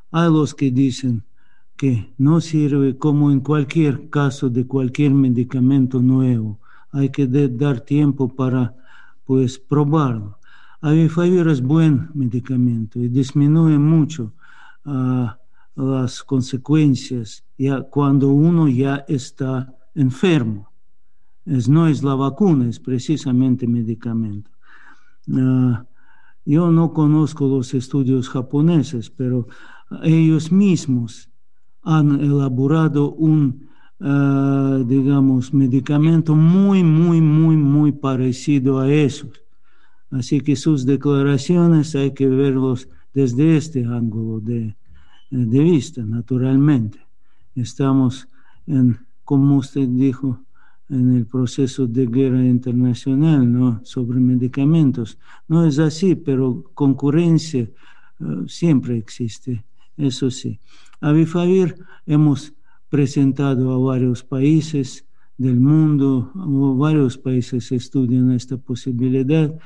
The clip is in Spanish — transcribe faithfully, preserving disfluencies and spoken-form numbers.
Hay los que dicen que no sirve, como en cualquier caso de cualquier medicamento nuevo. Hay que de- dar tiempo para, pues, probarlo. Avifavir es buen medicamento y disminuye mucho ah, las consecuencias ya cuando uno ya está enfermo. Es, no es la vacuna, es precisamente medicamento. Ah, yo no conozco los estudios japoneses, pero ellos mismos han elaborado un, ah, digamos, medicamento muy, muy, muy, muy parecido a esos. Así que sus declaraciones hay que verlos desde este ángulo de, de vista, naturalmente. Estamos en, como usted dijo, en el proceso de guerra internacional, ¿no? Sobre medicamentos. No es así, pero concurrencia uh, siempre existe, eso sí. Avifavir hemos presentado a varios países del mundo, varios países estudian esta posibilidad